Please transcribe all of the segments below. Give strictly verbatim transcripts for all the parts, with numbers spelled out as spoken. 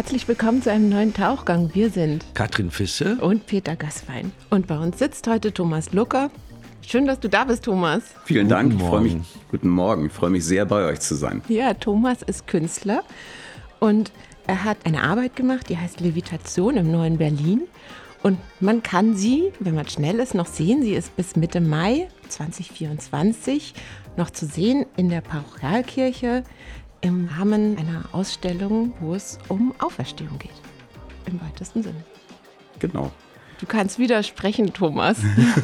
Herzlich willkommen zu einem neuen Tauchgang. Wir sind Katrin Fisse und Peter Gaßwein. Und bei uns sitzt heute Thomas Lucker. Schön, dass du da bist, Thomas. Vielen Guten Dank. Ich Morgen. freue mich, guten Morgen. Ich freue mich sehr, bei euch zu sein. Ja, Thomas ist Künstler und er hat eine Arbeit gemacht, die heißt Levitation im Neuen Berlin. Und man kann sie, wenn man schnell ist, noch sehen. Sie ist bis Mitte Mai zwanzig vierundzwanzig noch zu sehen in der Parochialkirche im Rahmen einer Ausstellung, wo es um Auferstehung geht. Im weitesten Sinne. Genau. Du kannst widersprechen, Thomas.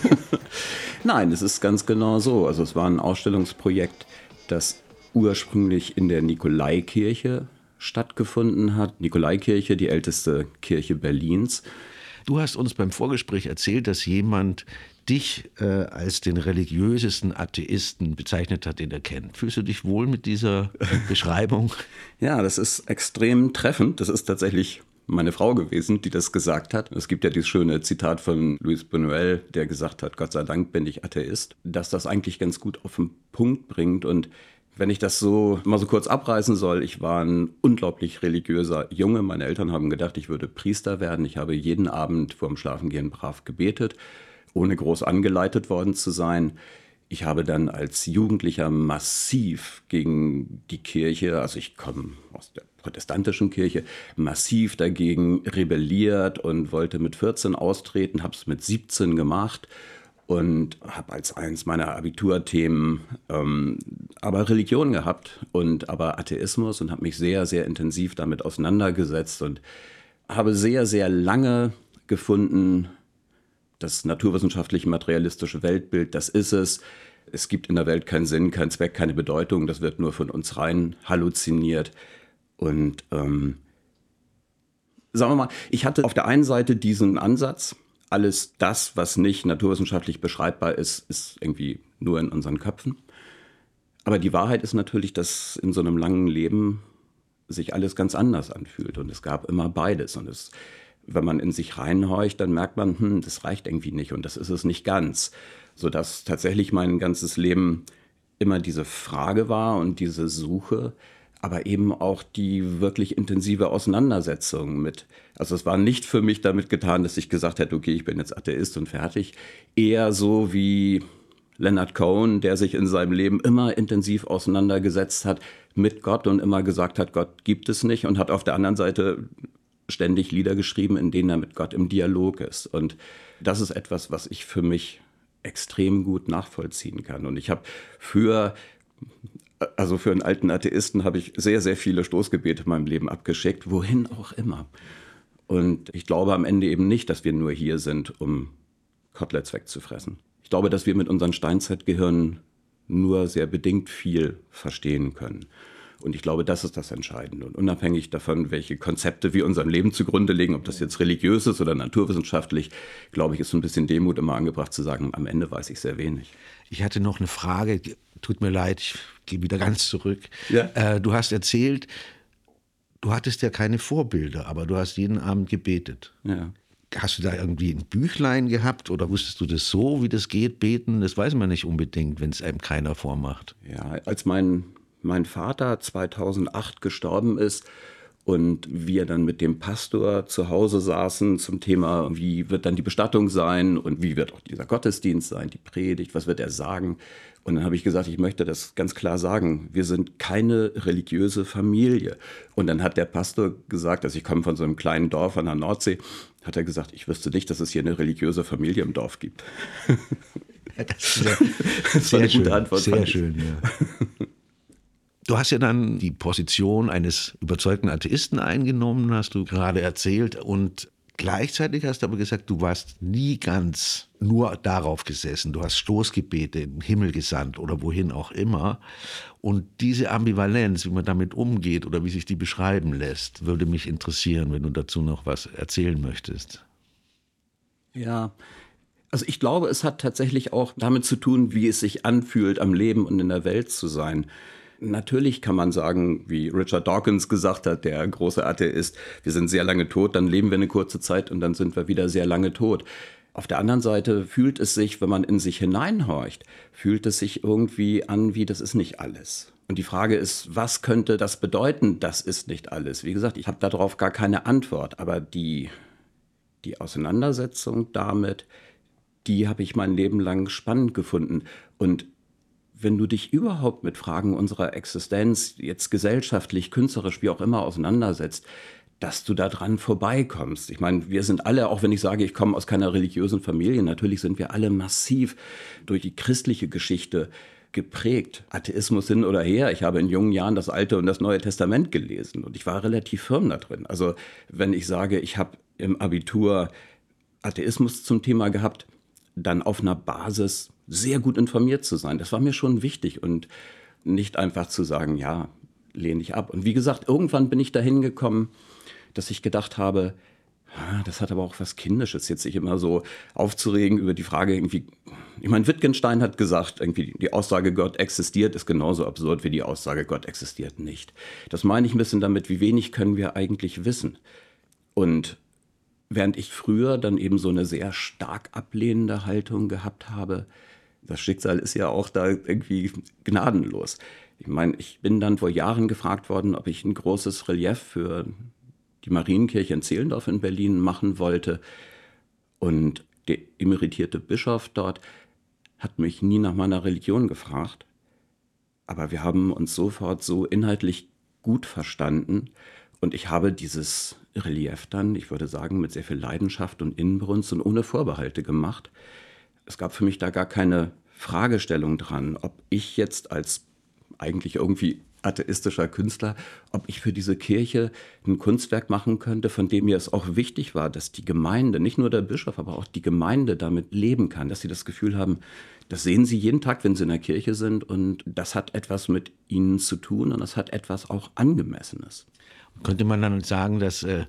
Nein, es ist ganz genau so. Also es war ein Ausstellungsprojekt, das ursprünglich in der Nikolaikirche stattgefunden hat. Nikolaikirche, die älteste Kirche Berlins. Du hast uns beim Vorgespräch erzählt, dass jemand dich äh, als den religiösesten Atheisten bezeichnet hat, den er kennt. Fühlst du dich wohl mit dieser äh, Beschreibung? Ja, das ist extrem treffend. Das ist tatsächlich meine Frau gewesen, die das gesagt hat. Es gibt ja dieses schöne Zitat von Luis Buñuel, der gesagt hat, Gott sei Dank bin ich Atheist, dass das eigentlich ganz gut auf den Punkt bringt. Und wenn ich das so mal so kurz abreißen soll, ich war ein unglaublich religiöser Junge. Meine Eltern haben gedacht, ich würde Priester werden. Ich habe jeden Abend vorm Schlafengehen brav gebetet, ohne groß angeleitet worden zu sein. Ich habe dann als Jugendlicher massiv gegen die Kirche, also ich komme aus der protestantischen Kirche, massiv dagegen rebelliert und wollte mit vierzehn austreten, habe es mit siebzehn gemacht. Und habe als eins meiner Abiturthemen ähm, aber Religion gehabt und aber Atheismus und habe mich sehr, sehr intensiv damit auseinandergesetzt und habe sehr, sehr lange gefunden, das naturwissenschaftliche materialistische Weltbild, das ist es. Es gibt in der Welt keinen Sinn, keinen Zweck, keine Bedeutung. Das wird nur von uns rein halluziniert. Und ähm, sagen wir mal, ich hatte auf der einen Seite diesen Ansatz, alles das, was nicht naturwissenschaftlich beschreibbar ist, ist irgendwie nur in unseren Köpfen. Aber die Wahrheit ist natürlich, dass in so einem langen Leben sich alles ganz anders anfühlt. Und es gab immer beides. Und es, wenn man in sich reinhorcht, dann merkt man, hm, das reicht irgendwie nicht und das ist es nicht ganz. Sodass tatsächlich mein ganzes Leben immer diese Frage war und diese Suche, aber eben auch die wirklich intensive Auseinandersetzung mit. Also es war nicht für mich damit getan, dass ich gesagt hätte, okay, ich bin jetzt Atheist und fertig. Eher so wie Leonard Cohen, der sich in seinem Leben immer intensiv auseinandergesetzt hat mit Gott und immer gesagt hat, Gott gibt es nicht, und hat auf der anderen Seite ständig Lieder geschrieben, in denen er mit Gott im Dialog ist. Und das ist etwas, was ich für mich extrem gut nachvollziehen kann. Und ich habe für... Also für einen alten Atheisten habe ich sehr, sehr viele Stoßgebete in meinem Leben abgeschickt, wohin auch immer. Und ich glaube am Ende eben nicht, dass wir nur hier sind, um Koteletts wegzufressen. Ich glaube, dass wir mit unseren Steinzeitgehirnen nur sehr bedingt viel verstehen können. Und ich glaube, das ist das Entscheidende. Und unabhängig davon, welche Konzepte wir unserem Leben zugrunde legen, ob das jetzt religiös ist oder naturwissenschaftlich, glaube ich, ist so ein bisschen Demut immer angebracht zu sagen, am Ende weiß ich sehr wenig. Ich hatte noch eine Frage, tut mir leid, ich gehe wieder ganz zurück. Ja. Äh, du hast erzählt, du hattest ja keine Vorbilder, aber du hast jeden Abend gebetet. Ja. Hast du da irgendwie ein Büchlein gehabt oder wusstest du das so, wie das geht, beten? Das weiß man nicht unbedingt, wenn es einem keiner vormacht. Ja, als mein, mein Vater zweitausendacht gestorben ist und wir dann mit dem Pastor zu Hause saßen zum Thema, wie wird dann die Bestattung sein und wie wird auch dieser Gottesdienst sein, die Predigt, was wird er sagen? Und dann habe ich gesagt, ich möchte das ganz klar sagen, wir sind keine religiöse Familie. Und dann hat der Pastor gesagt, also ich komme von so einem kleinen Dorf an der Nordsee, hat er gesagt, ich wüsste nicht, dass es hier eine religiöse Familie im Dorf gibt. Ja, das ist ja Das war eine sehr gute schön, Antwort. sehr fand ich. schön, ja. Du hast ja dann die Position eines überzeugten Atheisten eingenommen, hast du gerade erzählt. Und gleichzeitig hast du aber gesagt, du warst nie ganz nur darauf gesessen. Du hast Stoßgebete im Himmel gesandt oder wohin auch immer. Und diese Ambivalenz, wie man damit umgeht oder wie sich die beschreiben lässt, würde mich interessieren, wenn du dazu noch was erzählen möchtest. Ja, also ich glaube, es hat tatsächlich auch damit zu tun, wie es sich anfühlt, am Leben und in der Welt zu sein. Natürlich kann man sagen, wie Richard Dawkins gesagt hat, der große Atheist, wir sind sehr lange tot, dann leben wir eine kurze Zeit und dann sind wir wieder sehr lange tot. Auf der anderen Seite fühlt es sich, wenn man in sich hineinhorcht, fühlt es sich irgendwie an wie, das ist nicht alles. Und die Frage ist, was könnte das bedeuten, das ist nicht alles? Wie gesagt, ich habe darauf gar keine Antwort, aber die, die Auseinandersetzung damit, die habe ich mein Leben lang spannend gefunden. Und wenn du dich überhaupt mit Fragen unserer Existenz, jetzt gesellschaftlich, künstlerisch, wie auch immer, auseinandersetzt, dass du da dran vorbeikommst. Ich meine, wir sind alle, auch wenn ich sage, ich komme aus keiner religiösen Familie, natürlich sind wir alle massiv durch die christliche Geschichte geprägt. Atheismus hin oder her. Ich habe in jungen Jahren das Alte und das Neue Testament gelesen und ich war relativ firm da drin. Also wenn ich sage, ich habe im Abitur Atheismus zum Thema gehabt, dann auf einer Basis sehr gut informiert zu sein. Das war mir schon wichtig und nicht einfach zu sagen, ja, lehne ich ab. Und wie gesagt, irgendwann bin ich dahin gekommen, dass ich gedacht habe, das hat aber auch was Kindisches, jetzt sich immer so aufzuregen über die Frage irgendwie. Ich meine, Wittgenstein hat gesagt, irgendwie die Aussage, Gott existiert, ist genauso absurd wie die Aussage, Gott existiert nicht. Das meine ich ein bisschen damit, wie wenig können wir eigentlich wissen. Und während ich früher dann eben so eine sehr stark ablehnende Haltung gehabt habe, das Schicksal ist ja auch da irgendwie gnadenlos. Ich meine, ich bin dann vor Jahren gefragt worden, ob ich ein großes Relief für die Marienkirche in Zehlendorf in Berlin machen wollte. Und der emeritierte Bischof dort hat mich nie nach meiner Religion gefragt. Aber wir haben uns sofort so inhaltlich gut verstanden. Und ich habe dieses Relief dann, ich würde sagen, mit sehr viel Leidenschaft und Inbrunst und ohne Vorbehalte gemacht. Es gab für mich da gar keine Fragestellung dran, ob ich jetzt als eigentlich irgendwie atheistischer Künstler, ob ich für diese Kirche ein Kunstwerk machen könnte, von dem mir es auch wichtig war, dass die Gemeinde, nicht nur der Bischof, aber auch die Gemeinde damit leben kann, dass sie das Gefühl haben, das sehen sie jeden Tag, wenn sie in der Kirche sind und das hat etwas mit ihnen zu tun und das hat etwas auch Angemessenes. Könnte man dann sagen, dass äh,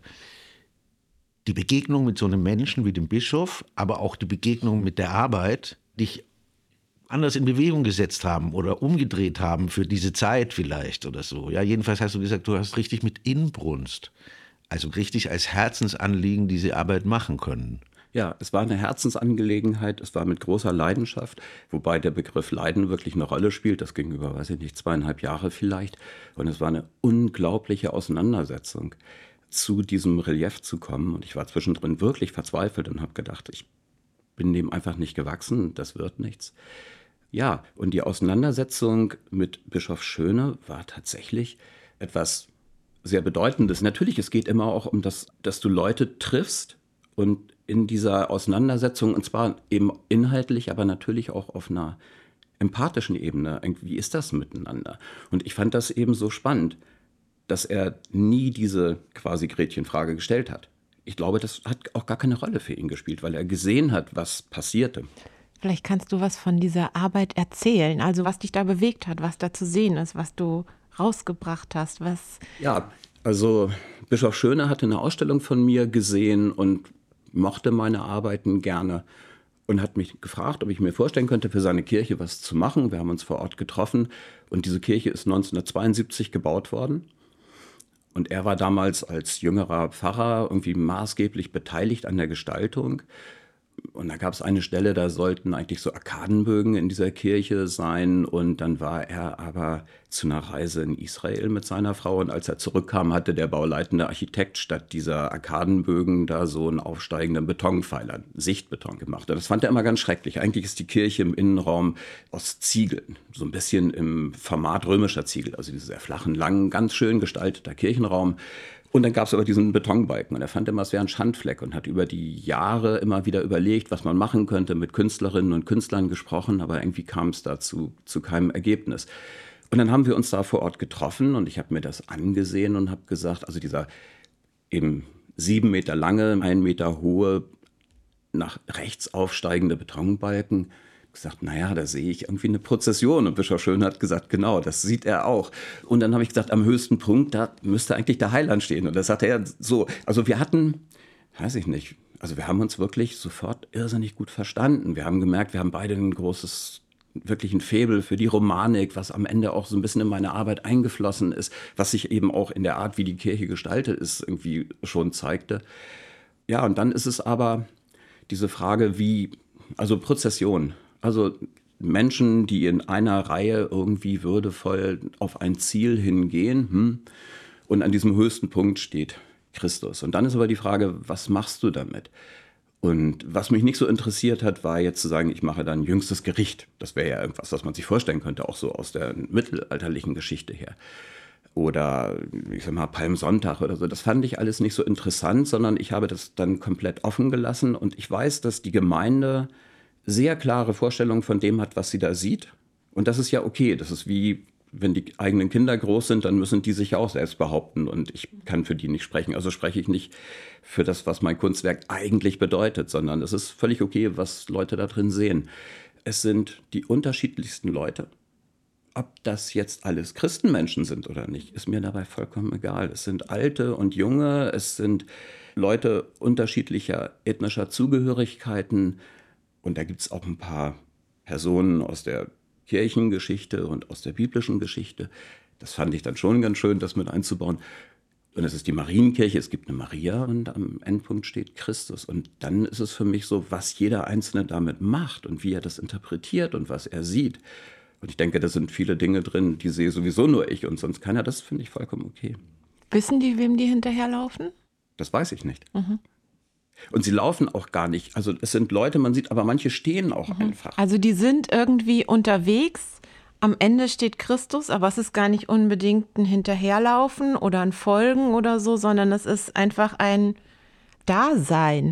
die Begegnung mit so einem Menschen wie dem Bischof, aber auch die Begegnung mit der Arbeit dich anders in Bewegung gesetzt haben oder umgedreht haben für diese Zeit vielleicht oder so. Ja, jedenfalls hast du gesagt, du hast richtig mit Inbrunst, also richtig als Herzensanliegen diese Arbeit machen können. Ja, es war eine Herzensangelegenheit, es war mit großer Leidenschaft, wobei der Begriff Leiden wirklich eine Rolle spielt. Das ging über, weiß ich nicht, zweieinhalb Jahre vielleicht. Und es war eine unglaubliche Auseinandersetzung, zu diesem Relief zu kommen. Und ich war zwischendrin wirklich verzweifelt und habe gedacht, ich bin dem einfach nicht gewachsen, das wird nichts. Ja, und die Auseinandersetzung mit Bischof Schöne war tatsächlich etwas sehr Bedeutendes. Natürlich, es geht immer auch um das, dass du Leute triffst und in dieser Auseinandersetzung, und zwar eben inhaltlich, aber natürlich auch auf einer empathischen Ebene, wie ist das miteinander? Und ich fand das eben so spannend, dass er nie diese quasi Gretchenfrage gestellt hat. Ich glaube, das hat auch gar keine Rolle für ihn gespielt, weil er gesehen hat, was passierte. Vielleicht kannst du was von dieser Arbeit erzählen, also was dich da bewegt hat, was da zu sehen ist, was du rausgebracht hast, was... Ja, also Bischof Schöne hatte eine Ausstellung von mir gesehen und mochte meine Arbeiten gerne und hat mich gefragt, ob ich mir vorstellen könnte, für seine Kirche was zu machen. Wir haben uns vor Ort getroffen und diese Kirche ist neunzehnhundertzweiundsiebzig gebaut worden. Und er war damals als jüngerer Pfarrer irgendwie maßgeblich beteiligt an der Gestaltung. Und da gab es eine Stelle, da sollten eigentlich so Arkadenbögen in dieser Kirche sein. Und dann war er aber zu einer Reise in Israel mit seiner Frau. Und als er zurückkam, hatte der bauleitende Architekt statt dieser Arkadenbögen da so einen aufsteigenden Betonpfeiler, Sichtbeton gemacht. Und das fand er immer ganz schrecklich. Eigentlich ist die Kirche im Innenraum aus Ziegeln, so ein bisschen im Format römischer Ziegel. Also dieser sehr flachen, langen, ganz schön gestalteter Kirchenraum. Und dann gab es aber diesen Betonbalken und er fand immer, es wäre ein Schandfleck und hat über die Jahre immer wieder überlegt, was man machen könnte, mit Künstlerinnen und Künstlern gesprochen, aber irgendwie kam es dazu zu keinem Ergebnis. Und dann haben wir uns da vor Ort getroffen und ich habe mir das angesehen und habe gesagt, also dieser eben sieben Meter lange, ein Meter hohe, nach rechts aufsteigende Betonbalken, gesagt, naja, da sehe ich irgendwie eine Prozession. Und Bischof Schöne hat gesagt, genau, das sieht er auch. Und dann habe ich gesagt, am höchsten Punkt, da müsste eigentlich der Heiland stehen. Und das sagte er so. Also wir hatten, weiß ich nicht, also wir haben uns wirklich sofort irrsinnig gut verstanden. Wir haben gemerkt, wir haben beide ein großes, wirklich ein Faible für die Romanik, was am Ende auch so ein bisschen in meine Arbeit eingeflossen ist, was sich eben auch in der Art, wie die Kirche gestaltet ist, irgendwie schon zeigte. Ja, und dann ist es aber diese Frage wie, also Prozession, also Menschen, die in einer Reihe irgendwie würdevoll auf ein Ziel hingehen, hm, und an diesem höchsten Punkt steht Christus. Und dann ist aber die Frage, was machst du damit? Und was mich nicht so interessiert hat, war jetzt zu sagen, ich mache dann jüngstes Gericht. Das wäre ja irgendwas, was man sich vorstellen könnte, auch so aus der mittelalterlichen Geschichte her. Oder, ich sag mal, Palmsonntag oder so. Das fand ich alles nicht so interessant, sondern ich habe das dann komplett offen gelassen. Und ich weiß, dass die Gemeinde sehr klare Vorstellungen von dem hat, was sie da sieht. Und das ist ja okay. Das ist wie, wenn die eigenen Kinder groß sind, dann müssen die sich ja auch selbst behaupten. Und ich kann für die nicht sprechen. Also spreche ich nicht für das, was mein Kunstwerk eigentlich bedeutet, sondern es ist völlig okay, was Leute da drin sehen. Es sind die unterschiedlichsten Leute. Ob das jetzt alles Christenmenschen sind oder nicht, ist mir dabei vollkommen egal. Es sind Alte und Junge, es sind Leute unterschiedlicher ethnischer Zugehörigkeiten. Und da gibt es auch ein paar Personen aus der Kirchengeschichte und aus der biblischen Geschichte. Das fand ich dann schon ganz schön, das mit einzubauen. Und es ist die Marienkirche, es gibt eine Maria und am Endpunkt steht Christus. Und dann ist es für mich so, was jeder Einzelne damit macht und wie er das interpretiert und was er sieht. Und ich denke, da sind viele Dinge drin, die sehe sowieso nur ich und sonst keiner. Das finde ich vollkommen okay. Wissen die, wem die hinterherlaufen? Das weiß ich nicht. Mhm. Und sie laufen auch gar nicht. Also es sind Leute, man sieht, aber manche stehen auch mhm. einfach. Also die sind irgendwie unterwegs. Am Ende steht Christus, aber es ist gar nicht unbedingt ein Hinterherlaufen oder ein Folgen oder so, sondern es ist einfach ein Dasein.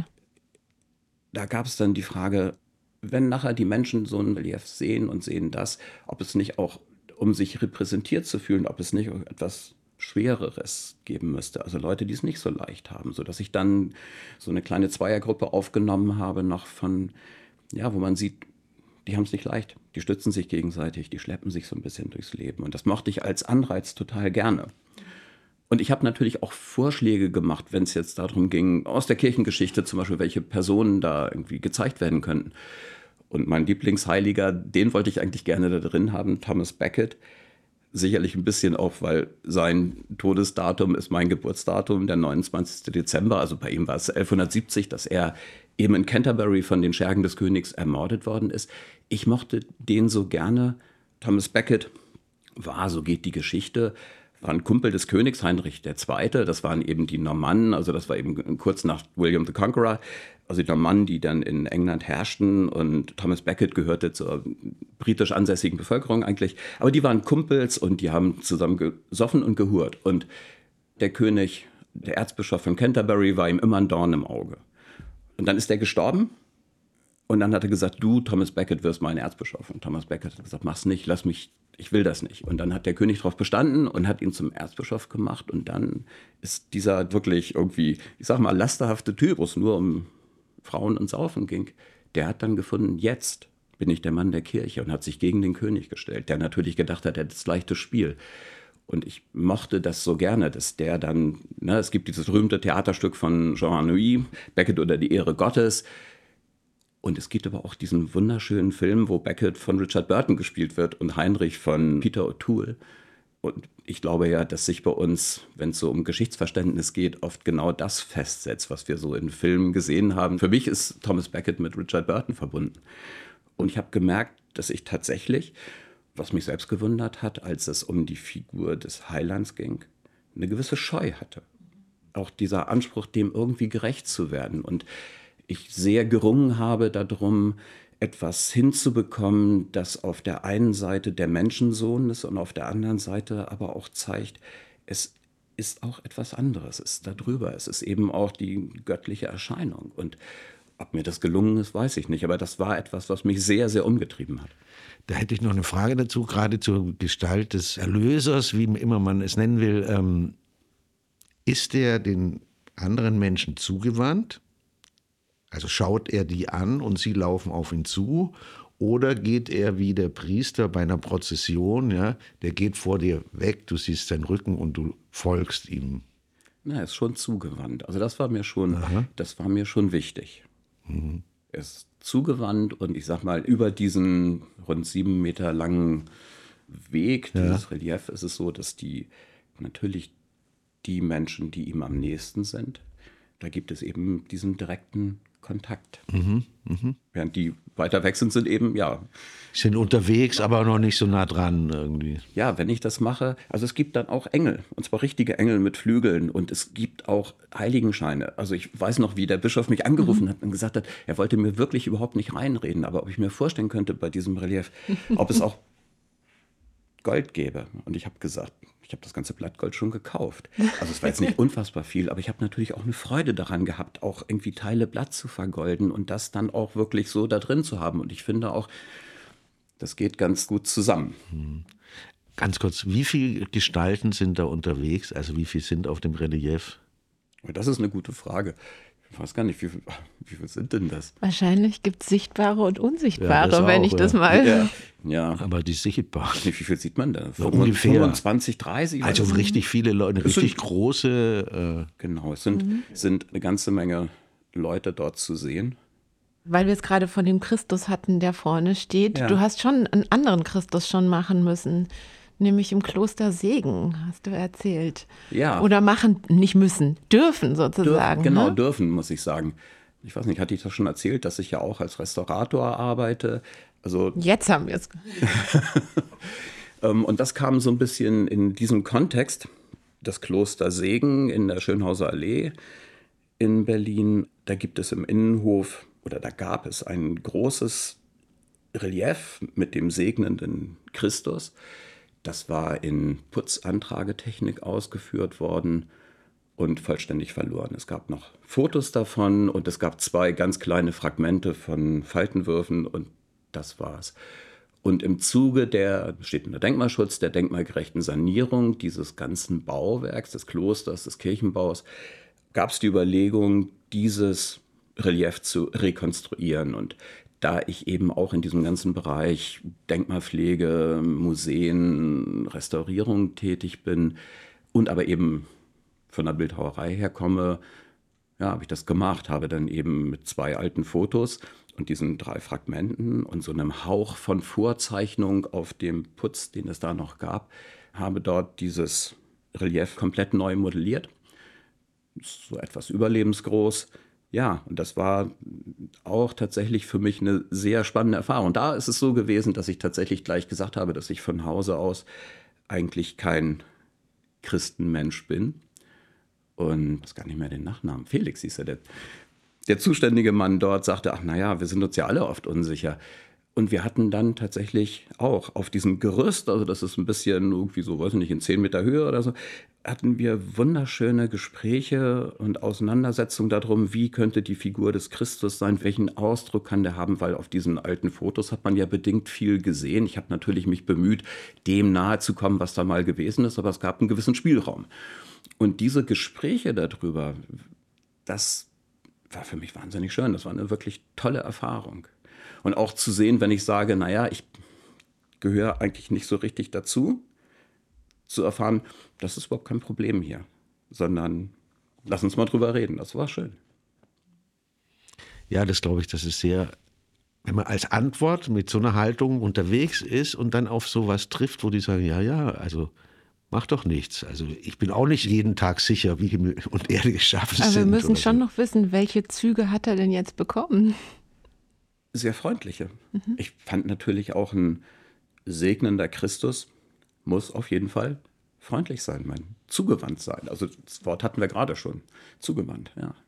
Da gab es dann die Frage, wenn nachher die Menschen so ein Relief sehen und sehen das, ob es nicht auch, um sich repräsentiert zu fühlen, ob es nicht auch etwas Schwereres geben müsste. Also Leute, die es nicht so leicht haben, sodass ich dann so eine kleine Zweiergruppe aufgenommen habe, noch von, ja, wo man sieht, die haben es nicht leicht. Die stützen sich gegenseitig, die schleppen sich so ein bisschen durchs Leben. Und das mochte ich als Anreiz total gerne. Und ich habe natürlich auch Vorschläge gemacht, wenn es jetzt darum ging, aus der Kirchengeschichte zum Beispiel, welche Personen da irgendwie gezeigt werden könnten. Und mein Lieblingsheiliger, den wollte ich eigentlich gerne da drin haben, Thomas Becket. Sicherlich ein bisschen auch, weil sein Todesdatum ist mein Geburtsdatum, der neunundzwanzigsten Dezember. Also bei ihm war es elfhundertsiebzig, dass er eben in Canterbury von den Schergen des Königs ermordet worden ist. Ich mochte den so gerne. Thomas Becket war, so geht die Geschichte, war ein Kumpel des Königs, Heinrich der Zweite. Das waren eben die Normannen, also das war eben kurz nach William the Conqueror. Also die Normannen, die dann in England herrschten, und Thomas Becket gehörte zur britisch ansässigen Bevölkerung eigentlich. Aber die waren Kumpels und die haben zusammen gesoffen und gehurt. Und der König, der Erzbischof von Canterbury, war ihm immer ein Dorn im Auge. Und dann ist er gestorben und dann hat er gesagt, du, Thomas Becket, wirst mein Erzbischof. Und Thomas Becket hat gesagt, mach's nicht, lass mich, ich will das nicht. Und dann hat der König darauf bestanden und hat ihn zum Erzbischof gemacht. Und dann ist dieser wirklich irgendwie, ich sag mal, lasterhafte Typ, wo es nur um Frauen und Saufen ging, der hat dann gefunden, jetzt bin ich der Mann der Kirche, und hat sich gegen den König gestellt, der natürlich gedacht hat, er hat das leichte Spiel. Und ich mochte das so gerne, dass der dann, ne, es gibt dieses berühmte Theaterstück von Jean Anouilh, Becket oder die Ehre Gottes. Und es gibt aber auch diesen wunderschönen Film, wo Becket von Richard Burton gespielt wird und Heinrich von Peter O'Toole. Und ich glaube ja, dass sich bei uns, wenn es so um Geschichtsverständnis geht, oft genau das festsetzt, was wir so in Filmen gesehen haben. Für mich ist Thomas Becket mit Richard Burton verbunden. Und ich habe gemerkt, dass ich tatsächlich, was mich selbst gewundert hat, als es um die Figur des Heilands ging, eine gewisse Scheu hatte. Auch dieser Anspruch, dem irgendwie gerecht zu werden. Und ich sehr gerungen habe darum, etwas hinzubekommen, das auf der einen Seite der Menschensohn ist und auf der anderen Seite aber auch zeigt, es ist auch etwas anderes, es ist da drüber, es ist eben auch die göttliche Erscheinung. Und ob mir das gelungen ist, weiß ich nicht, aber das war etwas, was mich sehr, sehr umgetrieben hat. Da hätte ich noch eine Frage dazu, gerade zur Gestalt des Erlösers, wie immer man es nennen will. Ähm, ist der den anderen Menschen zugewandt? Also schaut er die an und sie laufen auf ihn zu? Oder geht er wie der Priester bei einer Prozession, ja, der geht vor dir weg, du siehst seinen Rücken und du folgst ihm? Na, er ist schon zugewandt. Also das war mir schon, das war mir schon wichtig. Mhm. Er ist zugewandt und ich sag mal, über diesen rund sieben Meter langen Weg, dieses ja. Relief, ist es so, dass die natürlich die Menschen, die ihm am nächsten sind, da gibt es eben diesen direkten Kontakt. Mhm, mh. Während die weiter weg sind, sind eben, ja. Sind unterwegs, aber noch nicht so nah dran irgendwie. Ja, wenn ich das mache, also es gibt dann auch Engel, und zwar richtige Engel mit Flügeln, und es gibt auch Heiligenscheine. Also ich weiß noch, wie der Bischof mich angerufen mhm. hat und gesagt hat, er wollte mir wirklich überhaupt nicht reinreden, aber ob ich mir vorstellen könnte bei diesem Relief, ob es auch Gold gäbe. Und ich habe gesagt, ich habe das ganze Blattgold schon gekauft. Also es war jetzt nicht unfassbar viel, aber ich habe natürlich auch eine Freude daran gehabt, auch irgendwie Teile Blatt zu vergolden und das dann auch wirklich so da drin zu haben. Und ich finde auch, das geht ganz gut zusammen. Hm. Ganz kurz, wie viele Gestalten sind da unterwegs? Also wie viele sind auf dem Relief? Das ist eine gute Frage. Ich weiß gar nicht, wie viel, wie viel sind denn das? Wahrscheinlich gibt es sichtbare und unsichtbare, ja, wenn auch, ich ja. das mal... Ja, ja. Aber die sichtbaren. Wie viel sieht man da? Ja, ungefähr. fünfundzwanzig, dreißig? Also richtig viele Leute, Es richtig sind, große... Äh genau, es sind, mhm. sind eine ganze Menge Leute dort zu sehen. Weil wir es gerade von dem Christus hatten, der vorne steht. Ja. Du hast schon einen anderen Christus schon machen müssen, nämlich im Kloster Segen, hast du erzählt. Ja. Oder machen, nicht müssen, dürfen sozusagen. Dürfen, genau, ne? dürfen, muss ich sagen. Ich weiß nicht, hatte ich das schon erzählt, dass ich ja auch als Restaurator arbeite? Also, Jetzt haben wir es. Und das kam so ein bisschen in diesem Kontext. Das Kloster Segen in der Schönhauser Allee in Berlin, da gibt es im Innenhof, oder da gab es ein großes Relief mit dem segnenden Christus. Das war in Putzantragetechnik ausgeführt worden und vollständig verloren. Es gab noch Fotos davon und es gab zwei ganz kleine Fragmente von Faltenwürfen und das war's. Und im Zuge der, steht unter Denkmalschutz, der denkmalgerechten Sanierung dieses ganzen Bauwerks, des Klosters, des Kirchenbaus, gab es die Überlegung, dieses Relief zu rekonstruieren. Und da ich eben auch in diesem ganzen Bereich Denkmalpflege, Museen, Restaurierung tätig bin und aber eben von der Bildhauerei herkomme, ja, habe ich das gemacht, habe dann eben mit zwei alten Fotos und diesen drei Fragmenten und so einem Hauch von Vorzeichnung auf dem Putz, den es da noch gab, habe dort dieses Relief komplett neu modelliert. So etwas überlebensgroß. Ja, und das war auch tatsächlich für mich eine sehr spannende Erfahrung. Da ist es so gewesen, dass ich tatsächlich gleich gesagt habe, dass ich von Hause aus eigentlich kein Christenmensch bin. Und ich weiß gar nicht mehr den Nachnamen. Felix hieß er, der, der zuständige Mann dort, sagte, ach naja, wir sind uns ja alle oft unsicher. Und wir hatten dann tatsächlich auch auf diesem Gerüst, also das ist ein bisschen irgendwie so, weiß ich nicht, in zehn Meter Höhe oder so, hatten wir wunderschöne Gespräche und Auseinandersetzungen darum, wie könnte die Figur des Christus sein, welchen Ausdruck kann der haben, weil auf diesen alten Fotos hat man ja bedingt viel gesehen. Ich habe natürlich mich bemüht, dem nahe zu kommen, was da mal gewesen ist, aber es gab einen gewissen Spielraum. Und diese Gespräche darüber, das war für mich wahnsinnig schön. Das war eine wirklich tolle Erfahrung. Und auch zu sehen, wenn ich sage, naja, ich gehöre eigentlich nicht so richtig dazu, zu erfahren, das ist überhaupt kein Problem hier, sondern lass uns mal drüber reden. Das war schön. Ja, das glaube ich, das ist sehr, wenn man als Antwort mit so einer Haltung unterwegs ist und dann auf sowas trifft, wo die sagen, ja, ja, also mach doch nichts. Also ich bin auch nicht jeden Tag sicher, wie Himmel und Erde geschaffen Aber sind. wir müssen schon so. noch wissen, welche Züge hat er denn jetzt bekommen? Sehr freundliche. Mhm. Ich fand natürlich auch ein segnender Christus muss auf jeden Fall freundlich sein, mein, zugewandt sein. Also das Wort hatten wir gerade schon. Zugewandt, ja.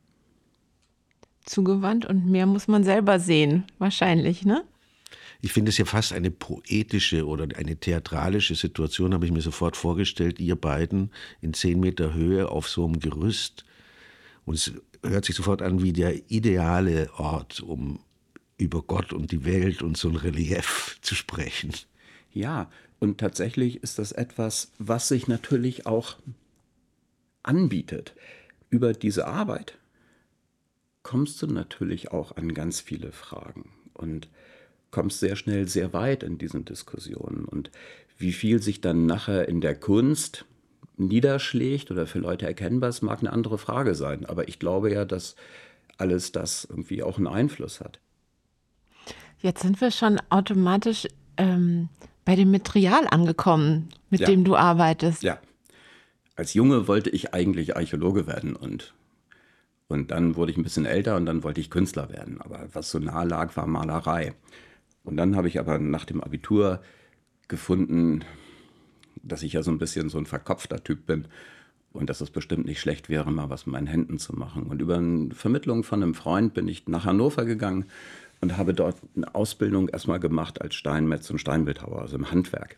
Zugewandt und mehr muss man selber sehen, wahrscheinlich, ne? Ich finde es ja fast eine poetische oder eine theatralische Situation, habe ich mir sofort vorgestellt, ihr beiden in zehn Meter Höhe auf so einem Gerüst. Und es hört sich sofort an wie der ideale Ort, um über Gott und die Welt und so ein Relief zu sprechen. Ja, und tatsächlich ist das etwas, was sich natürlich auch anbietet. Über diese Arbeit kommst du natürlich auch an ganz viele Fragen und kommst sehr schnell sehr weit in diesen Diskussionen. Und wie viel sich dann nachher in der Kunst niederschlägt oder für Leute erkennbar ist, mag eine andere Frage sein. Aber ich glaube ja, dass alles das irgendwie auch einen Einfluss hat. Jetzt sind wir schon automatisch ähm, bei dem Material angekommen, mit ja. dem du arbeitest. Ja. Als Junge wollte ich eigentlich Archäologe werden und Und dann wurde ich ein bisschen älter und dann wollte ich Künstler werden. Aber was so nahe lag, war Malerei. Und dann habe ich aber nach dem Abitur gefunden, dass ich ja so ein bisschen so ein verkopfter Typ bin und dass es bestimmt nicht schlecht wäre, mal was mit meinen Händen zu machen. Und über eine Vermittlung von einem Freund bin ich nach Hannover gegangen und habe dort eine Ausbildung erstmal gemacht als Steinmetz und Steinbildhauer, also im Handwerk.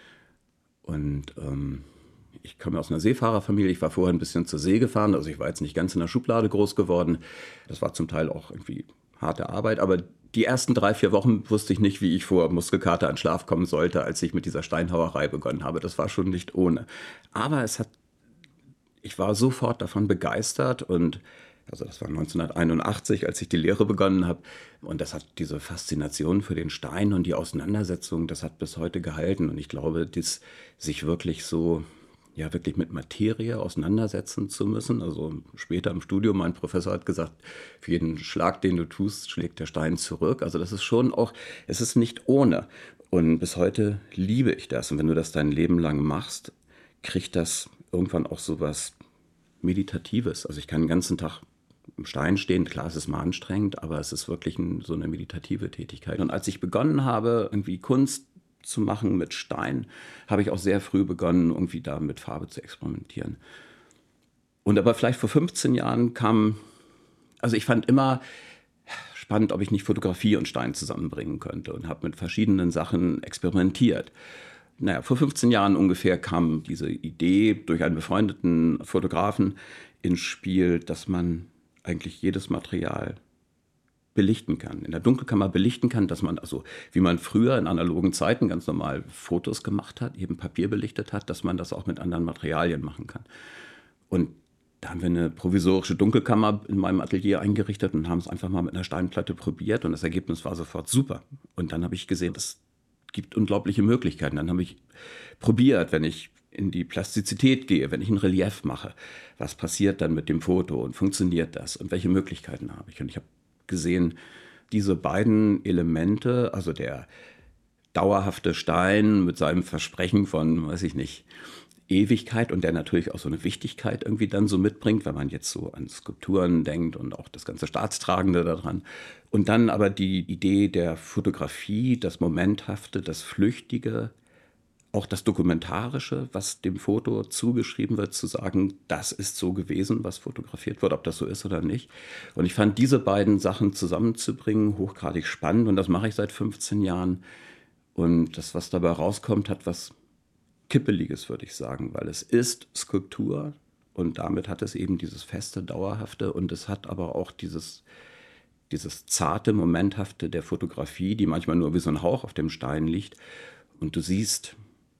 Und ähm, ich komme aus einer Seefahrerfamilie, ich war vorher ein bisschen zur See gefahren, also ich war jetzt nicht ganz in der Schublade groß geworden. Das war zum Teil auch irgendwie harte Arbeit, aber die ersten drei, vier Wochen wusste ich nicht, wie ich vor Muskelkater an Schlaf kommen sollte, als ich mit dieser Steinhauerei begonnen habe. Das war schon nicht ohne. Aber es hat, ich war sofort davon begeistert und also das war neunzehnhunderteinundachtzig, als ich die Lehre begonnen habe. Und das hat diese Faszination für den Stein und die Auseinandersetzung, das hat bis heute gehalten. Und ich glaube, das sich wirklich so, ja, wirklich mit Materie auseinandersetzen zu müssen. Also später im Studium, mein Professor hat gesagt, für jeden Schlag, den du tust, schlägt der Stein zurück. Also das ist schon auch, es ist nicht ohne. Und bis heute liebe ich das. Und wenn du das dein Leben lang machst, kriegt das irgendwann auch so was Meditatives. Also ich kann den ganzen Tag im Stein stehen, klar, es ist mal anstrengend, aber es ist wirklich ein, so eine meditative Tätigkeit. Und als ich begonnen habe, irgendwie Kunst zu machen mit Stein, habe ich auch sehr früh begonnen, irgendwie da mit Farbe zu experimentieren. Und aber vielleicht vor fünfzehn Jahren kam, also ich fand immer spannend, ob ich nicht Fotografie und Stein zusammenbringen könnte und habe mit verschiedenen Sachen experimentiert. Naja, vor fünfzehn Jahren ungefähr kam diese Idee durch einen befreundeten Fotografen ins Spiel, dass man eigentlich jedes Material belichten kann, in der Dunkelkammer belichten kann, dass man, also wie man früher in analogen Zeiten ganz normal Fotos gemacht hat, eben Papier belichtet hat, dass man das auch mit anderen Materialien machen kann. Und da haben wir eine provisorische Dunkelkammer in meinem Atelier eingerichtet und haben es einfach mal mit einer Steinplatte probiert und das Ergebnis war sofort super. Und dann habe ich gesehen, es gibt unglaubliche Möglichkeiten. Dann habe ich probiert, wenn ich in die Plastizität gehe, wenn ich ein Relief mache, was passiert dann mit dem Foto und funktioniert das und welche Möglichkeiten habe ich? Und ich habe gesehen, diese beiden Elemente, also der dauerhafte Stein mit seinem Versprechen von, weiß ich nicht, Ewigkeit und der natürlich auch so eine Wichtigkeit irgendwie dann so mitbringt, wenn man jetzt so an Skulpturen denkt und auch das ganze Staatstragende daran. Und dann aber die Idee der Fotografie, das Momenthafte, das Flüchtige, auch das Dokumentarische, was dem Foto zugeschrieben wird, zu sagen, das ist so gewesen, was fotografiert wird, ob das so ist oder nicht. Und ich fand diese beiden Sachen zusammenzubringen hochgradig spannend und das mache ich seit fünfzehn Jahren. Und das, was dabei rauskommt, hat was Kippeliges, würde ich sagen, weil es ist Skulptur und damit hat es eben dieses feste, dauerhafte und es hat aber auch dieses, dieses zarte, momenthafte der Fotografie, die manchmal nur wie so ein Hauch auf dem Stein liegt und du siehst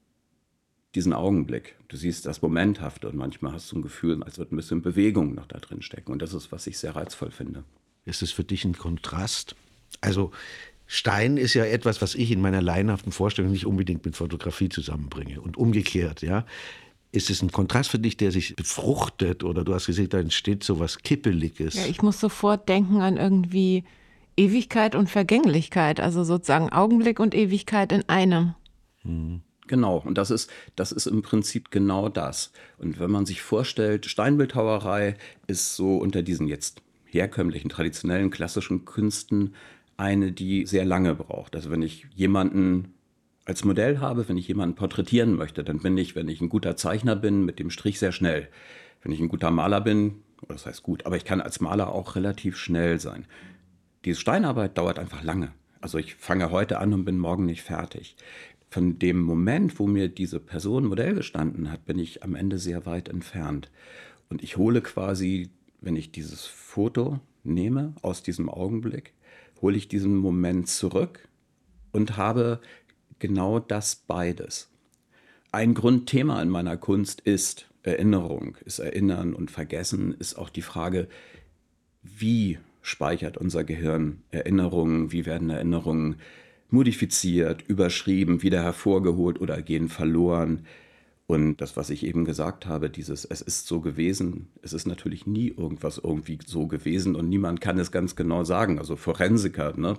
diesen Augenblick, du siehst das Momenthafte und manchmal hast du ein Gefühl, als würde ein bisschen Bewegung noch da drin stecken und das ist, was ich sehr reizvoll finde. Ist es für dich ein Kontrast? Also Stein ist ja etwas, was ich in meiner laienhaften Vorstellung nicht unbedingt mit Fotografie zusammenbringe und umgekehrt, ja. Ist es ein Kontrast für dich, der sich befruchtet oder du hast gesehen, da entsteht so was Kippeliges? Ja, ich muss sofort denken an irgendwie Ewigkeit und Vergänglichkeit, also sozusagen Augenblick und Ewigkeit in einem. Hm. Genau, und das ist, das ist im Prinzip genau das. Und wenn man sich vorstellt, Steinbildhauerei ist so unter diesen jetzt herkömmlichen, traditionellen, klassischen Künsten eine, die sehr lange braucht. Also wenn ich jemanden als Modell habe, wenn ich jemanden porträtieren möchte, dann bin ich, wenn ich ein guter Zeichner bin, mit dem Strich sehr schnell. Wenn ich ein guter Maler bin, das heißt gut, aber ich kann als Maler auch relativ schnell sein. Diese Steinarbeit dauert einfach lange. Also ich fange heute an und bin morgen nicht fertig. Von dem Moment, wo mir diese Person Modell gestanden hat, bin ich am Ende sehr weit entfernt. Und ich hole quasi, wenn ich dieses Foto nehme aus diesem Augenblick, hole ich diesen Moment zurück und habe genau das beides. Ein Grundthema in meiner Kunst ist Erinnerung, ist Erinnern und Vergessen, ist auch die Frage, wie speichert unser Gehirn Erinnerungen, wie werden Erinnerungen modifiziert, überschrieben, wieder hervorgeholt oder gehen verloren. Und das, was ich eben gesagt habe, dieses es ist so gewesen, es ist natürlich nie irgendwas irgendwie so gewesen und niemand kann es ganz genau sagen. Also Forensiker, ne?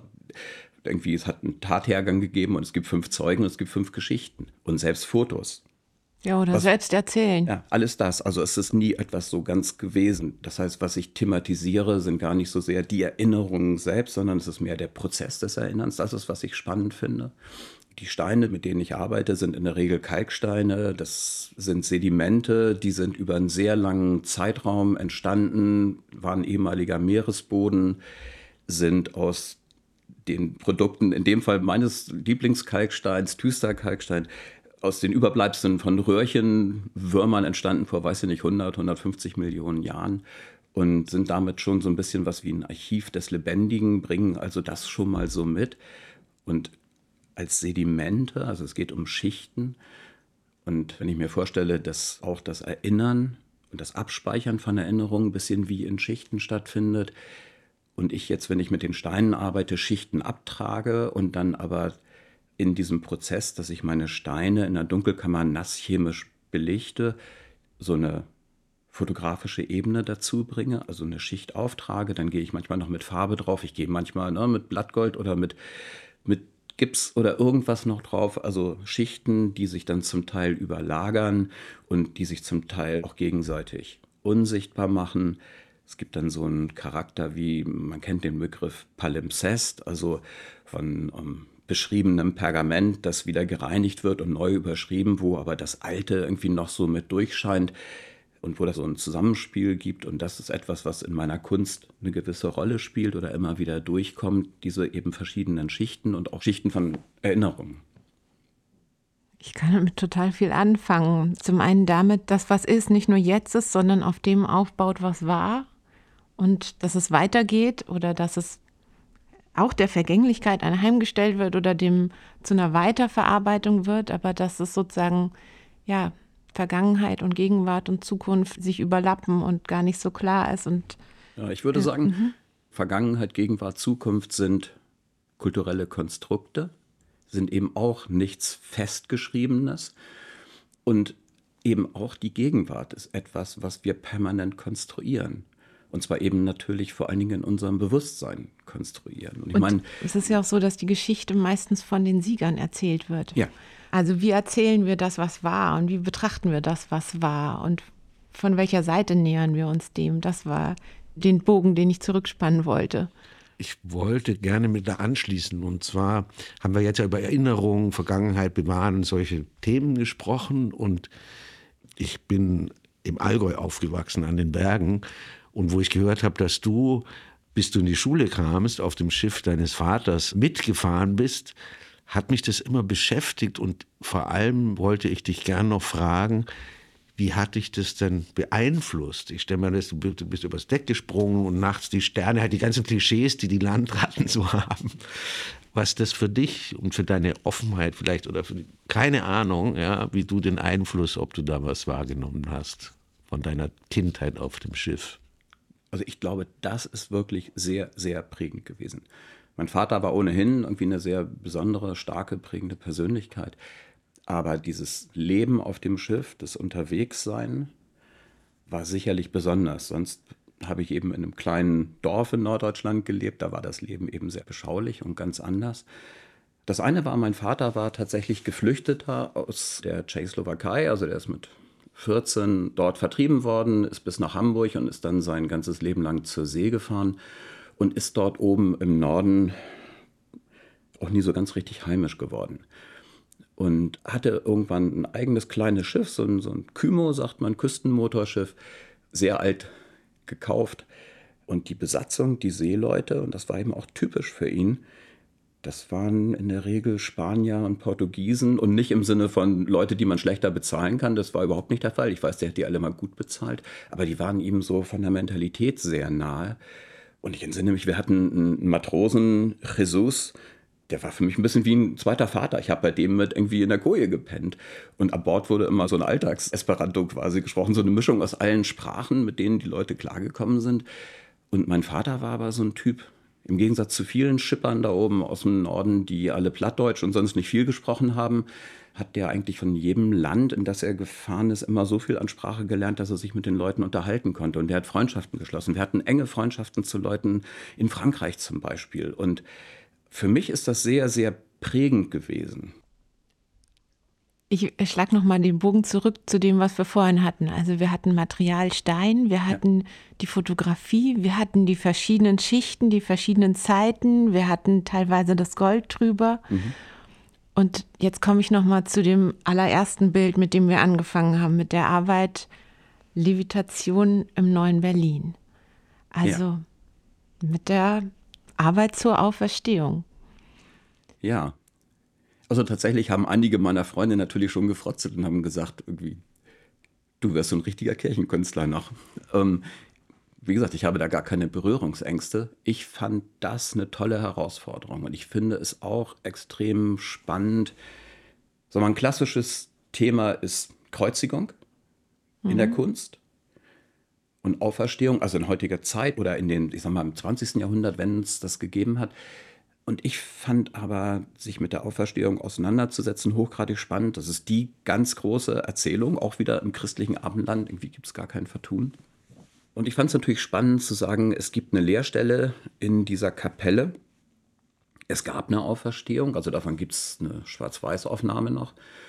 Irgendwie, es hat einen Tathergang gegeben und es gibt fünf Zeugen und es gibt fünf Geschichten und selbst Fotos. Ja, oder was, selbst erzählen. Ja, alles das. Also es ist nie etwas so ganz gewesen. Das heißt, was ich thematisiere, sind gar nicht so sehr die Erinnerungen selbst, sondern es ist mehr der Prozess des Erinnerns. Das ist, was ich spannend finde. Die Steine, mit denen ich arbeite, sind in der Regel Kalksteine. Das sind Sedimente, die sind über einen sehr langen Zeitraum entstanden, waren ehemaliger Meeresboden, sind aus den Produkten, in dem Fall meines Lieblingskalksteins, Thüster-Kalkstein, aus den Überbleibseln von Röhrchenwürmern entstanden vor, weiß ich nicht, hundert, hundertfünfzig Millionen Jahren und sind damit schon so ein bisschen was wie ein Archiv des Lebendigen, bringen also das schon mal so mit. Und als Sedimente, also es geht um Schichten. Und wenn ich mir vorstelle, dass auch das Erinnern und das Abspeichern von Erinnerungen ein bisschen wie in Schichten stattfindet und ich jetzt, wenn ich mit den Steinen arbeite, Schichten abtrage und dann aber in diesem Prozess, dass ich meine Steine in der Dunkelkammer nasschemisch belichte, so eine fotografische Ebene dazu bringe, also eine Schicht auftrage, dann gehe ich manchmal noch mit Farbe drauf, ich gehe manchmal ne, mit Blattgold oder mit, mit Gips oder irgendwas noch drauf, also Schichten, die sich dann zum Teil überlagern und die sich zum Teil auch gegenseitig unsichtbar machen. Es gibt dann so einen Charakter wie, man kennt den Begriff Palimpsest, also von um, beschriebenem Pergament, das wieder gereinigt wird und neu überschrieben, wo aber das Alte irgendwie noch so mit durchscheint und wo das so ein Zusammenspiel gibt. Und das ist etwas, was in meiner Kunst eine gewisse Rolle spielt oder immer wieder durchkommt, diese eben verschiedenen Schichten und auch Schichten von Erinnerungen. Ich kann damit total viel anfangen. Zum einen damit, dass was ist, nicht nur jetzt ist, sondern auf dem aufbaut, was war und dass es weitergeht oder dass es auch der Vergänglichkeit anheimgestellt wird oder dem zu einer Weiterverarbeitung wird, aber dass es sozusagen, ja, Vergangenheit und Gegenwart und Zukunft sich überlappen und gar nicht so klar ist. Und ja, ich würde ja, sagen, mhm. Vergangenheit, Gegenwart, Zukunft sind kulturelle Konstrukte, sind eben auch nichts Festgeschriebenes und eben auch die Gegenwart ist etwas, was wir permanent konstruieren. Und zwar eben natürlich vor allen Dingen in unserem Bewusstsein konstruieren. Und ich Und meine, es ist ja auch so, dass die Geschichte meistens von den Siegern erzählt wird. Ja. Also wie erzählen wir das, was war und wie betrachten wir das, was war und von welcher Seite nähern wir uns dem? Das war den Bogen, den ich zurückspannen wollte. Ich wollte gerne mit da anschließen. Und zwar haben wir jetzt ja über Erinnerungen, Vergangenheit, Bewahren und solche Themen gesprochen. Und ich bin im Allgäu aufgewachsen, an den Bergen. Und wo ich gehört habe, dass du, bis du in die Schule kamst, auf dem Schiff deines Vaters mitgefahren bist, hat mich das immer beschäftigt. Und vor allem wollte ich dich gern noch fragen, wie hat dich das denn beeinflusst? Ich stelle mir das, du bist übers Deck gesprungen und nachts die Sterne, halt die ganzen Klischees, die die Landratten so haben. Was das für dich und für deine Offenheit vielleicht oder für, keine Ahnung, ja, wie du den Einfluss, ob du da was wahrgenommen hast von deiner Kindheit auf dem Schiff. Also ich glaube, das ist wirklich sehr, sehr prägend gewesen. Mein Vater war ohnehin irgendwie eine sehr besondere, starke, prägende Persönlichkeit. Aber dieses Leben auf dem Schiff, das Unterwegssein, war sicherlich besonders. Sonst habe ich eben in einem kleinen Dorf in Norddeutschland gelebt. Da war das Leben eben sehr beschaulich und ganz anders. Das eine war, mein Vater war tatsächlich Geflüchteter aus der Tschechoslowakei. Also der ist mit vierzehn dort vertrieben worden, ist bis nach Hamburg und ist dann sein ganzes Leben lang zur See gefahren und ist dort oben im Norden auch nie so ganz richtig heimisch geworden. Und hatte irgendwann ein eigenes kleines Schiff, so ein, so ein Kymo, sagt man, Küstenmotorschiff, sehr alt gekauft. Und die Besatzung, die Seeleute, und das war eben auch typisch für ihn, das waren in der Regel Spanier und Portugiesen und nicht im Sinne von Leute, die man schlechter bezahlen kann. Das war überhaupt nicht der Fall. Ich weiß, der hat die alle mal gut bezahlt, aber die waren ihm so von der Mentalität sehr nahe. Und ich entsinne mich, wir hatten einen Matrosen, Jesus, der war für mich ein bisschen wie ein zweiter Vater. Ich habe bei dem mit irgendwie in der Koje gepennt. Und an Bord wurde immer so ein Alltags-Esperanto quasi gesprochen, so eine Mischung aus allen Sprachen, mit denen die Leute klargekommen sind. Und mein Vater war aber so ein Typ, im Gegensatz zu vielen Schippern da oben aus dem Norden, die alle Plattdeutsch und sonst nicht viel gesprochen haben, hat der eigentlich von jedem Land, in das er gefahren ist, immer so viel an Sprache gelernt, dass er sich mit den Leuten unterhalten konnte. Und der hat Freundschaften geschlossen. Wir hatten enge Freundschaften zu Leuten in Frankreich zum Beispiel. Und für mich ist das sehr, sehr prägend gewesen. Ich schlage nochmal den Bogen zurück zu dem, was wir vorhin hatten. Also wir hatten Material Stein, wir hatten ja. die Fotografie, wir hatten die verschiedenen Schichten, die verschiedenen Zeiten, wir hatten teilweise das Gold drüber. Mhm. Und jetzt komme ich nochmal zu dem allerersten Bild, mit dem wir angefangen haben, mit der Arbeit Levitation im Neuen Berlin. Also ja. mit der Arbeit zur Auferstehung. Ja. Also tatsächlich haben einige meiner Freunde natürlich schon gefrotzelt und haben gesagt, irgendwie, du wirst so ein richtiger Kirchenkünstler noch. Ähm, wie gesagt, ich habe da gar keine Berührungsängste. Ich fand das eine tolle Herausforderung und ich finde es auch extrem spannend. So ein klassisches Thema ist Kreuzigung mhm. in der Kunst und Auferstehung, also in heutiger Zeit oder in den, ich sag mal, im zwanzigsten Jahrhundert, wenn es das gegeben hat. Und ich fand aber, sich mit der Auferstehung auseinanderzusetzen, hochgradig spannend. Das ist die ganz große Erzählung, auch wieder im christlichen Abendland. Irgendwie gibt es gar kein Vertun. Und ich fand es natürlich spannend zu sagen, es gibt eine Leerstelle in dieser Kapelle. Es gab eine Auferstehung, also davon gibt es eine Schwarz-Weiß-Aufnahme noch.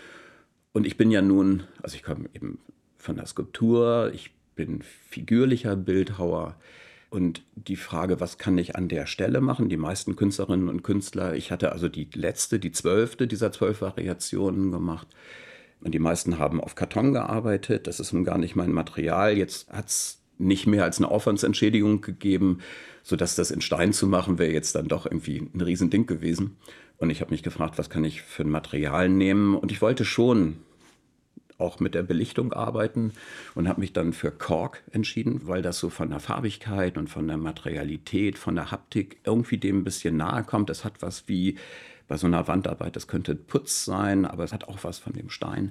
Und ich bin ja nun, also ich komme eben von der Skulptur, ich bin figürlicher Bildhauer. Und die Frage, was kann ich an der Stelle machen? Die meisten Künstlerinnen und Künstler, ich hatte also die letzte, die zwölfte dieser zwölf Variationen gemacht. Und die meisten haben auf Karton gearbeitet. Das ist nun gar nicht mein Material. Jetzt hat es nicht mehr als eine Aufwandsentschädigung gegeben, sodass das in Stein zu machen, wäre jetzt dann doch irgendwie ein Riesending gewesen. Und ich habe mich gefragt, was kann ich für ein Material nehmen? Und ich wollte schon auch mit der Belichtung arbeiten und habe mich dann für Kork entschieden, weil das so von der Farbigkeit und von der Materialität, von der Haptik irgendwie dem ein bisschen nahe kommt. Es hat was wie bei so einer Wandarbeit, das könnte Putz sein, aber es hat auch was von dem Stein.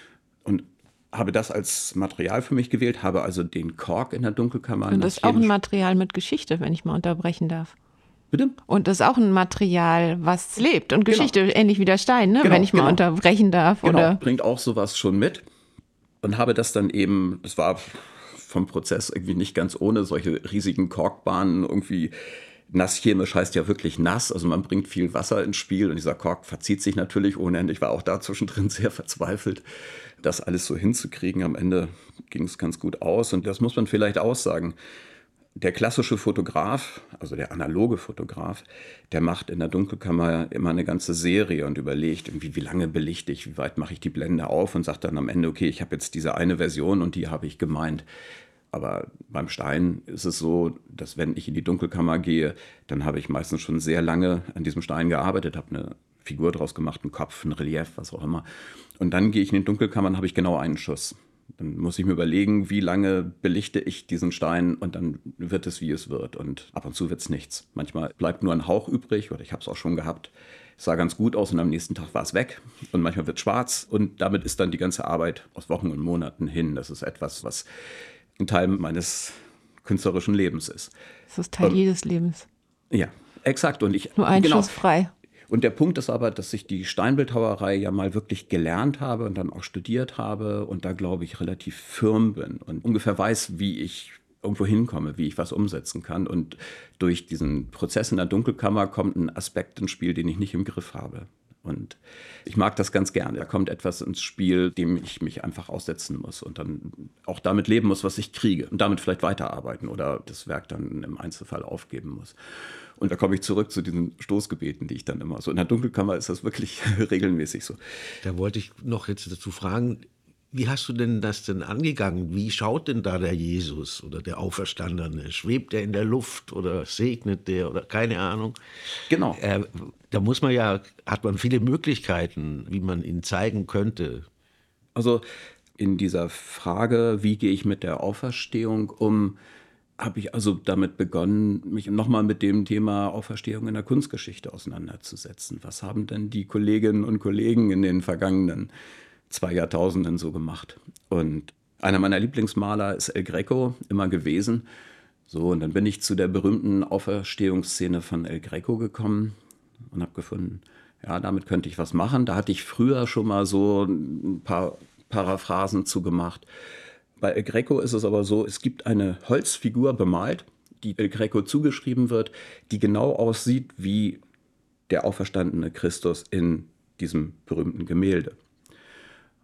Und habe das als Material für mich gewählt, habe also den Kork in der Dunkelkammer. Und das ist auch ein Material mit Geschichte, wenn ich mal unterbrechen darf. Bitte? Und das ist auch ein Material, was lebt und Geschichte, genau. Ähnlich wie der Stein, ne? Genau, wenn ich mal genau. unterbrechen darf. Genau, oder bringt auch sowas schon mit. Und habe das dann eben, das war vom Prozess irgendwie nicht ganz ohne, solche riesigen Korkbahnen irgendwie. Nass chemisch heißt ja wirklich nass, also man bringt viel Wasser ins Spiel und dieser Kork verzieht sich natürlich ohne Ende. Ich war auch da zwischendrin sehr verzweifelt, das alles so hinzukriegen. Am Ende ging es ganz gut aus und das muss man vielleicht aussagen. Der klassische Fotograf, also der analoge Fotograf, der macht in der Dunkelkammer immer eine ganze Serie und überlegt, irgendwie, wie lange belichte ich, wie weit mache ich die Blende auf und sagt dann am Ende, okay, ich habe jetzt diese eine Version und die habe ich gemeint. Aber beim Stein ist es so, dass wenn ich in die Dunkelkammer gehe, dann habe ich meistens schon sehr lange an diesem Stein gearbeitet, habe eine Figur draus gemacht, einen Kopf, ein Relief, was auch immer. Und dann gehe ich in die Dunkelkammer und habe ich genau einen Schuss. Dann muss ich mir überlegen, wie lange belichte ich diesen Stein und dann wird es, wie es wird. Und ab und zu wird es nichts. Manchmal bleibt nur ein Hauch übrig oder ich habe es auch schon gehabt. Es sah ganz gut aus und am nächsten Tag war es weg. Und manchmal wird es schwarz und damit ist dann die ganze Arbeit aus Wochen und Monaten hin. Das ist etwas, was ein Teil meines künstlerischen Lebens ist. Das ist Teil um, jedes Lebens. Ja, exakt. Und ich, nur ein genau. Schuss frei. Und der Punkt ist aber, dass ich die Steinbildhauerei ja mal wirklich gelernt habe und dann auch studiert habe und da, glaube ich, relativ firm bin und ungefähr weiß, wie ich irgendwo hinkomme, wie ich was umsetzen kann. Und durch diesen Prozess in der Dunkelkammer kommt ein Aspekt ins Spiel, den ich nicht im Griff habe. Und ich mag das ganz gerne. Da kommt etwas ins Spiel, dem ich mich einfach aussetzen muss und dann auch damit leben muss, was ich kriege und damit vielleicht weiterarbeiten oder das Werk dann im Einzelfall aufgeben muss. Und da komme ich zurück zu diesen Stoßgebeten, die ich dann immer so. In der Dunkelkammer ist das wirklich regelmäßig so. Da wollte ich noch jetzt dazu fragen, wie hast du denn das denn angegangen? Wie schaut denn da der Jesus oder der Auferstandene? Schwebt er in der Luft oder segnet der oder keine Ahnung? Genau. Äh, da muss man ja, hat man viele Möglichkeiten, wie man ihn zeigen könnte. Also in dieser Frage, wie gehe ich mit der Auferstehung um, habe ich also damit begonnen, mich nochmal mit dem Thema Auferstehung in der Kunstgeschichte auseinanderzusetzen. Was haben denn die Kolleginnen und Kollegen in den vergangenen zwei Jahrtausenden so gemacht? Und einer meiner Lieblingsmaler ist El Greco immer gewesen. So, und dann bin ich zu der berühmten Auferstehungsszene von El Greco gekommen und habe gefunden, ja, damit könnte ich was machen. Da hatte ich früher schon mal so ein paar Paraphrasen zu gemacht. Bei El Greco ist es aber so, es gibt eine Holzfigur bemalt, die El Greco zugeschrieben wird, die genau aussieht wie der auferstandene Christus in diesem berühmten Gemälde.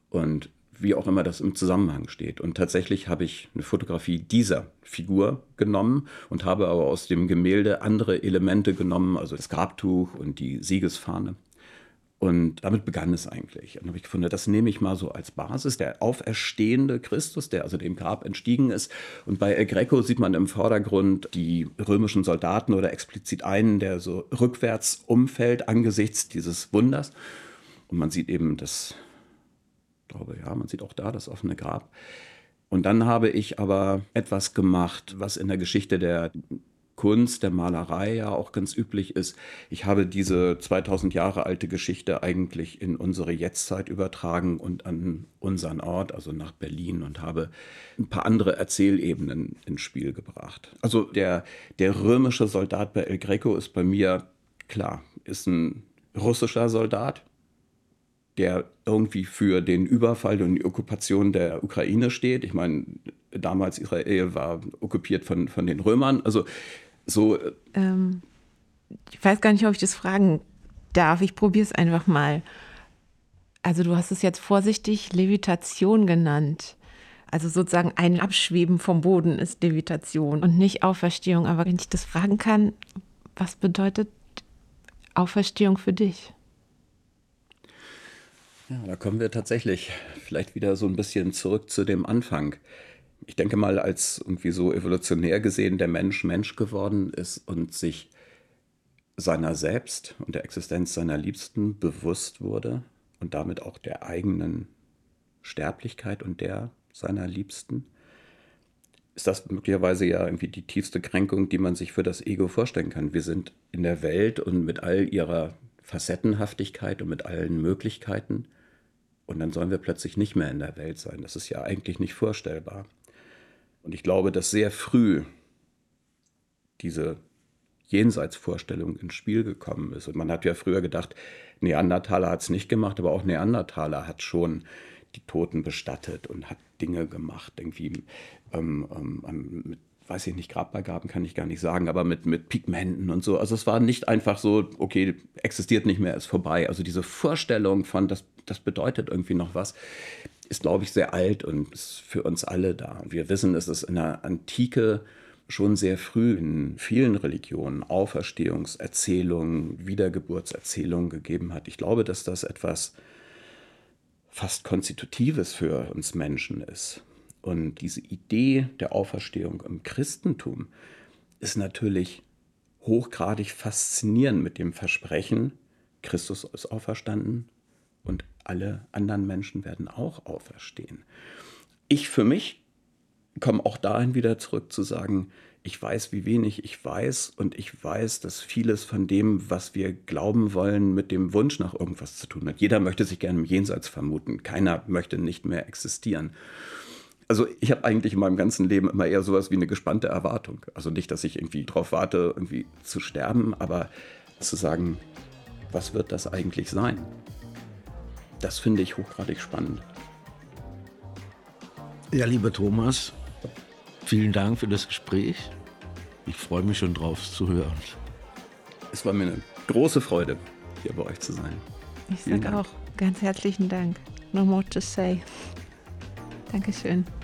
Und wie auch immer das im Zusammenhang steht. Und tatsächlich habe ich eine Fotografie dieser Figur genommen und habe aber aus dem Gemälde andere Elemente genommen, also das Grabtuch und die Siegesfahne. Und damit begann es eigentlich. Und dann habe ich gefunden, das nehme ich mal so als Basis. Der auferstehende Christus, der also dem Grab entstiegen ist. Und bei El Greco sieht man im Vordergrund die römischen Soldaten oder explizit einen, der so rückwärts umfällt angesichts dieses Wunders. Und man sieht eben das, ich glaube, ja, man sieht auch da das offene Grab. Und dann habe ich aber etwas gemacht, was in der Geschichte der Kunst, der Malerei ja auch ganz üblich ist. Ich habe diese zweitausend Jahre alte Geschichte eigentlich in unsere Jetztzeit übertragen und an unseren Ort, also nach Berlin, und habe ein paar andere Erzählebenen ins Spiel gebracht. Also der, der römische Soldat bei El Greco ist bei mir, klar, ist ein russischer Soldat, der irgendwie für den Überfall und die Okkupation der Ukraine steht. Ich meine, damals Israel war okkupiert von, von den Römern. Also so. Ähm, ich weiß gar nicht, ob ich das fragen darf. Ich probiere es einfach mal. Also du hast es jetzt vorsichtig Levitation genannt. Also sozusagen ein Abschweben vom Boden ist Levitation und nicht Auferstehung. Aber wenn ich das fragen kann, was bedeutet Auferstehung für dich? Ja, da kommen wir tatsächlich vielleicht wieder so ein bisschen zurück zu dem Anfang. Ich denke mal, als irgendwie so evolutionär gesehen der Mensch Mensch geworden ist und sich seiner selbst und der Existenz seiner Liebsten bewusst wurde und damit auch der eigenen Sterblichkeit und der seiner Liebsten, ist das möglicherweise ja irgendwie die tiefste Kränkung, die man sich für das Ego vorstellen kann. Wir sind in der Welt und mit all ihrer Facettenhaftigkeit und mit allen Möglichkeiten. Und dann sollen wir plötzlich nicht mehr in der Welt sein. Das ist ja eigentlich nicht vorstellbar. Und ich glaube, dass sehr früh diese Jenseitsvorstellung ins Spiel gekommen ist. Und man hat ja früher gedacht, Neandertaler hat es nicht gemacht, aber auch Neandertaler hat schon die Toten bestattet und hat Dinge gemacht. Irgendwie ähm, ähm, mit, weiß ich nicht, Grabbeigaben kann ich gar nicht sagen, aber mit, mit Pigmenten und so. Also es war nicht einfach so, okay, existiert nicht mehr, ist vorbei. Also diese Vorstellung von, das, das bedeutet irgendwie noch was, ist, glaube ich, sehr alt und ist für uns alle da. Und wir wissen, dass es in der Antike schon sehr früh in vielen Religionen Auferstehungserzählungen, Wiedergeburtserzählungen gegeben hat. Ich glaube, dass das etwas fast Konstitutives für uns Menschen ist. Und diese Idee der Auferstehung im Christentum ist natürlich hochgradig faszinierend mit dem Versprechen, Christus ist auferstanden und alle anderen Menschen werden auch auferstehen. Ich für mich komme auch dahin wieder zurück zu sagen, ich weiß, wie wenig ich weiß und ich weiß, dass vieles von dem, was wir glauben wollen, mit dem Wunsch nach irgendwas zu tun hat. Jeder möchte sich gerne im Jenseits vermuten, keiner möchte nicht mehr existieren. Also ich habe eigentlich in meinem ganzen Leben immer eher sowas wie eine gespannte Erwartung. Also nicht, dass ich irgendwie drauf warte, irgendwie zu sterben, aber zu sagen, was wird das eigentlich sein? Das finde ich hochgradig spannend. Ja, lieber Thomas, vielen Dank für das Gespräch. Ich freue mich schon drauf zu hören. Es war mir eine große Freude, hier bei euch zu sein. Ich sage auch ganz herzlichen Dank. No more to say. Dankeschön.